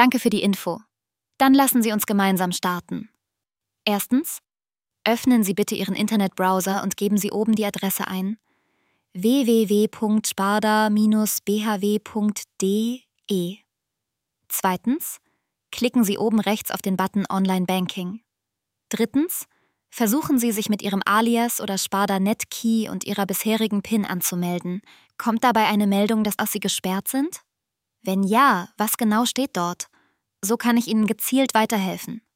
Danke für die Info. Dann lassen Sie uns gemeinsam starten. Erstens, öffnen Sie bitte Ihren Internetbrowser und geben Sie oben die Adresse ein: www.sparda-bhw.de. Zweitens, klicken Sie oben rechts auf den Button Online Banking. Drittens, versuchen Sie, sich mit Ihrem Alias oder Sparda Netkey und Ihrer bisherigen PIN anzumelden. Kommt dabei eine Meldung, dass Sie gesperrt sind? Wenn ja, was genau steht dort? So kann ich Ihnen gezielt weiterhelfen.